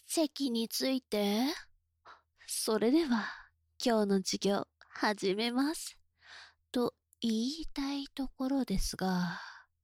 席について。それでは、今日の授業、始めます。と言いたいところですが、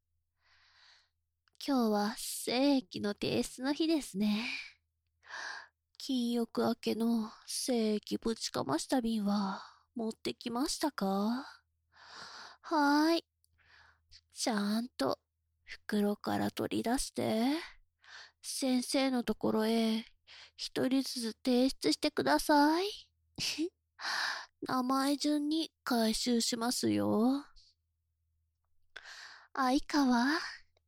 今日は正規の提出の日ですね。禁欲明けの正規ぶちかました瓶は持ってきましたか？はーい。ちゃんと袋から取り出して、先生のところへ一人ずつ提出してください。名前順に回収しますよ。相川。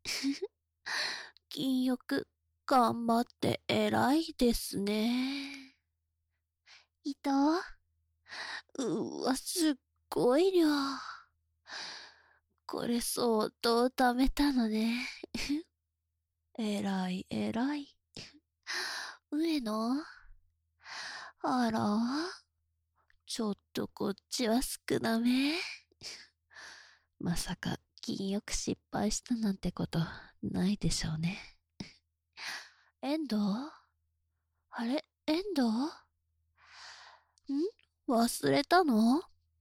禁欲、頑張って偉いですね。伊藤。すっごい量。これ相当貯めたのね。偉い。上野。あら、ちょっとこっちは少なめ。まさか禁欲失敗したなんてことないでしょうね。遠藤？あれ、遠藤？忘れたの？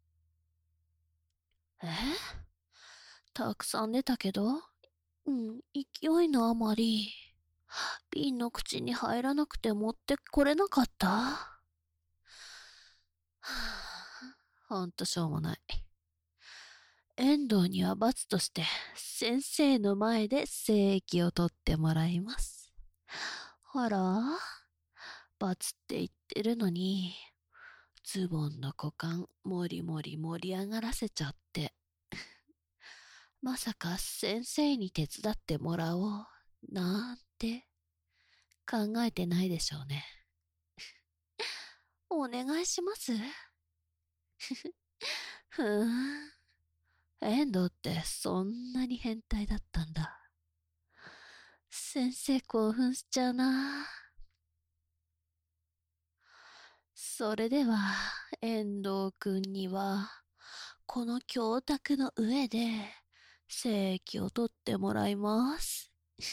たくさん出たけど、勢いのあまり、瓶の口に入らなくて持ってこれなかった？ほんとしょうもない。遠藤には罰として先生の前で正規を取ってもらいます。ほら、罰って言ってるのに、ズボンの股間もりもり盛り上がらせちゃって。まさか先生に手伝ってもらおうなんて考えてないでしょうね。お願いします。ふーん。遠藤ってそんなに変態だったんだ。先生興奮しちゃうな。それでは、遠藤くんには、この教卓の上で、正規を取ってもらいます。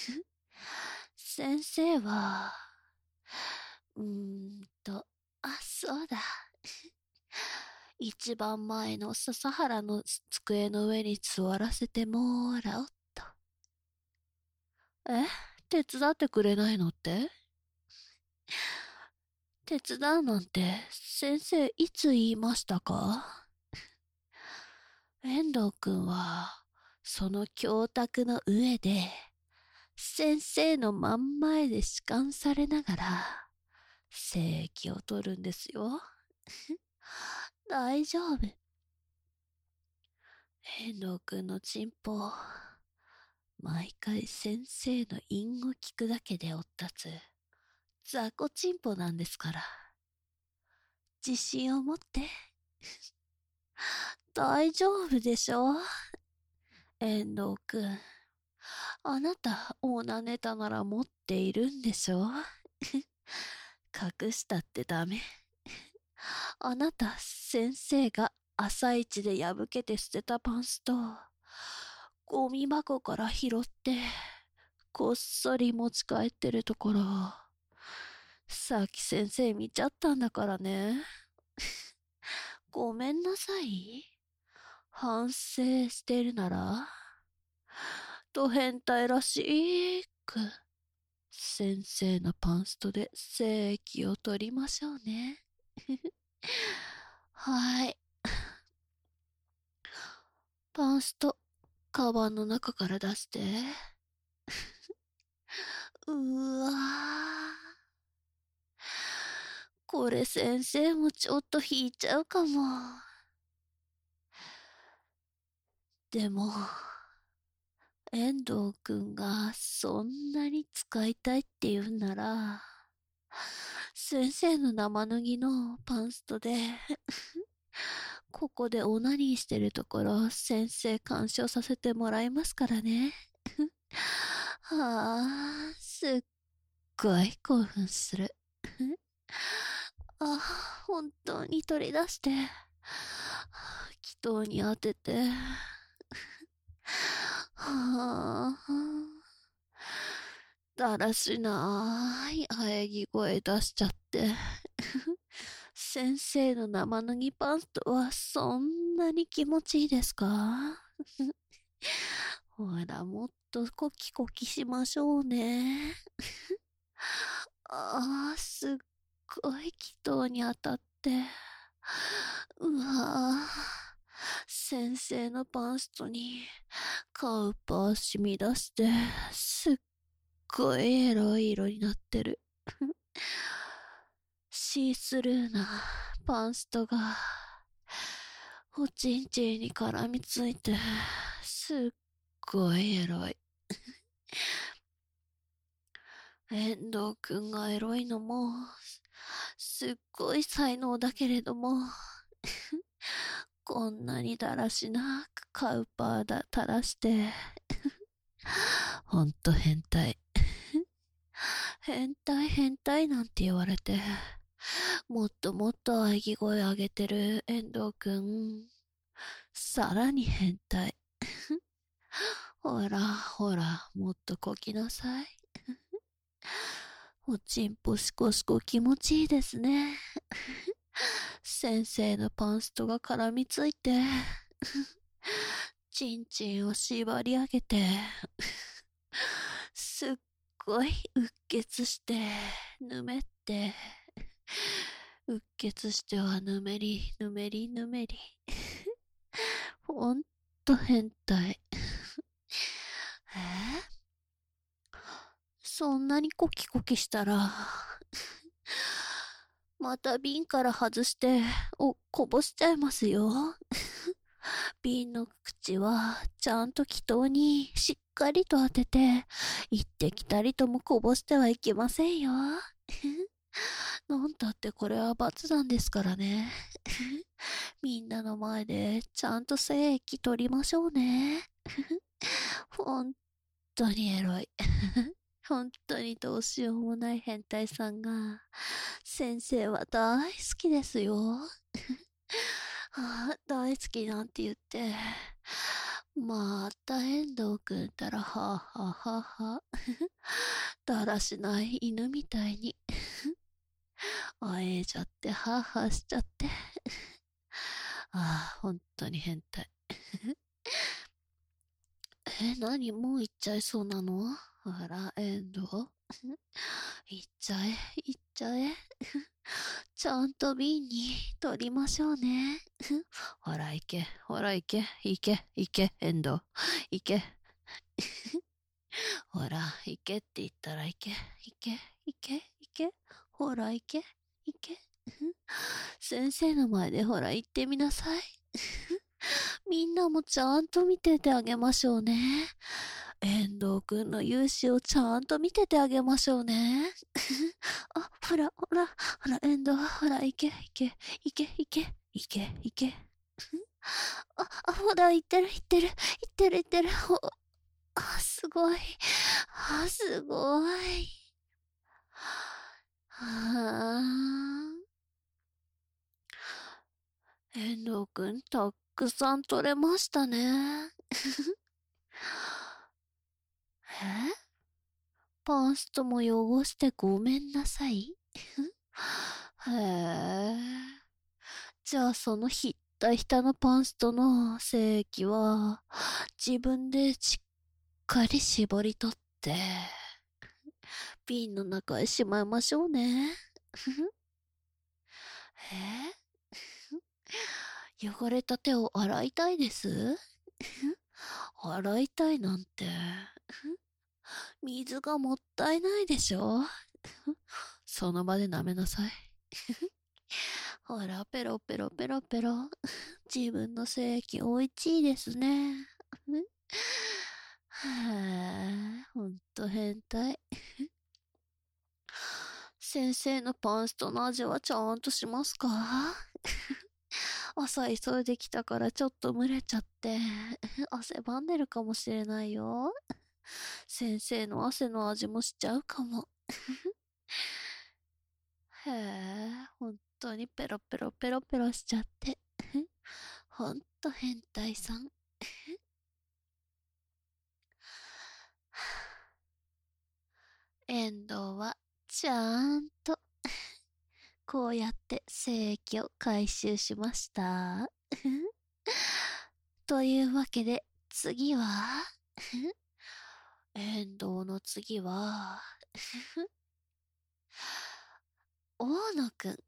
先生は、そうだ。一番前の笹原の机の上に座らせてもらおっと。手伝ってくれないのって？手伝うなんて先生いつ言いましたか？遠藤くんはその教卓の上で先生の真ん前で弛緩されながら正規を取るんですよ。大丈夫。遠藤くんのチンポ、毎回先生の韻を聞くだけでおったつ雑魚チンポなんですから。自信を持って。大丈夫でしょ？遠藤くん。あなた、オーナーネタなら持っているんでしょ？隠したってダメ。あなた、先生が朝一で破けて捨てたパンスと、ゴミ箱から拾って、こっそり持ち帰ってるところ、さっき先生見ちゃったんだからね。ごめんなさい。反省してるなら、と変態らしく、先生のパンストで正規を取りましょうね。はい。パンスト、カバンの中から出して。うわぁ。これ先生もちょっと引いちゃうかも。でも、遠藤くんがそんなに使いたいって言うなら、先生の生脱ぎのパンストで、ここでオナニーしてるところ先生鑑賞させてもらいますからね。はあ、すっごい興奮する。本当に取り出して、祈祷に当てて、はあ、だらしない喘ぎ声出しちゃって。先生の生脱ぎパンツはそんなに気持ちいいですか？ほら、もっとコキコキしましょうね。ああ、すっごい気筒に当たって。うわぁ、先生のパンストにカウパー染み出して、すっごいエロい色になってる。シースルーなパンストが、おちんちんに絡みついて、すっごいエロい。遠藤くんがエロいのも、すっごい才能だけれども、こんなにだらしなくカウパーだ垂らして、ほんと変態。変態なんて言われて、もっともっと喘ぎ声上げてる遠藤くん。さらに変態。ほら、ほら、もっとこきなさい。おちんぽしこしこ気持ちいいですね。先生のパンストが絡みついて、ちんちんを縛り上げて、すっごいうっ血して、ぬめって、うっ血してはぬめり、ぬめり、ぬめり。ほんと変態。そんなにコキコキしたら、また瓶から外して、こぼしちゃいますよ。瓶の口は、ちゃんと気筒にしっかりと当てて、行ってきたりともこぼしてはいけませんよ。なんたってこれは罰なんですからね。みんなの前でちゃんと精液取りましょうね。本当にエロい。本当にどうしようもない変態さんが、先生は大好きですよ。大好きなんて言って、また遠藤くんたらはぁはぁはぁはぁ。だらしない犬みたいに、あえちゃってはぁはぁしちゃって。本当に変態。何もう行っちゃいそうなの？あら、遠藤。行っちゃえ、行っちゃえ。ちゃんと瓶に取りましょうね。ほら行け、ほら行け、行け、行け、遠藤。行け。ほら、行けって言ったら行け、行け、行け、行け。ほら行け、行け。先生の前でほら行ってみなさい。みんなもちゃんと見ててあげましょうね。遠藤くんの勇姿をちゃんと見ててあげましょうね。ほら、ほら、ほら、遠藤、ほら、行け、行け、行け、行け、行け、行け。ほら、行ってる、行ってる、行ってる、行ってる。すごい。すごい。遠藤くん、たくさん取れましたね。パンストも汚してごめんなさい。へえ。じゃあそのひったひたのパンストの精液は、自分でしっかり絞り取って、瓶の中へしまいましょうね。汚れた手を洗いたいです？洗いたいなんて、水がもったいないでしょ？その場で舐めなさい。ほら、ペロペロペロペロ。自分の精液おいしいですね。はぁ、ほんと変態。先生のパンストの味はちゃんとしますか？朝急いできたからちょっと蒸れちゃって、汗ばんでるかもしれないよ。先生の汗の味もしちゃうかも。へえ、本当にペロペロペロペロしちゃって。ほんと変態さん。遠藤はちゃんと、こうやって聖域を回収しました。というわけで、次は、遠藤の次は、大野くん。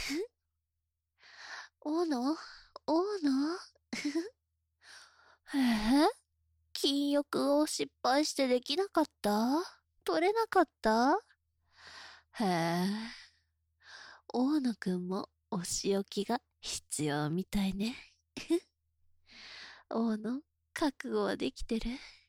大野へえ、禁欲を失敗してできなかった？取れなかった？へえ、大野くんもお仕置きが必要みたいね。大野、覚悟はできてる？